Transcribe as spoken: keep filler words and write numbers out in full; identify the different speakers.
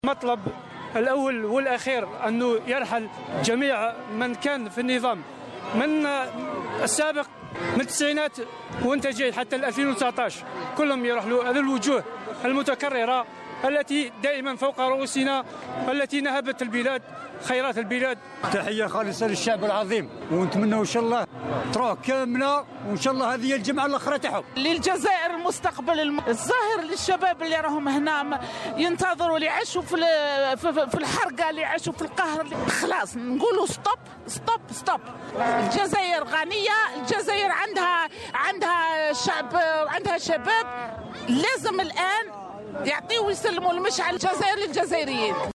Speaker 1: المطلب الأول والأخير أنه يرحل جميع من كان في النظام من السابق من التسعينات وانت جاي حتى ألفين وتسعة عشر، كلهم يرحلوا. هذه الوجوه المتكررة التي دائما فوق رؤوسنا التي نهبت البلاد خيرات البلاد.
Speaker 2: تحية خالصة للشعب العظيم، ونتمنى إن شاء الله تروح كاملة، وإن شاء الله هذه الجمعة الأخرى تاعهم.
Speaker 3: للجزائر المستقبل الظاهر للشباب اللي راهم هنا ينتظروا اللي يعيشوا في في الحرقة، اللي يعيشوا في القهر. خلاص نقولوا ستوب ستوب ستوب. الجزائر غنية، الجزائر عندها عندها شعب، عندها شباب، لازم الآن يعطيوا ويسلموا المشعل الجزائر للجزائريين.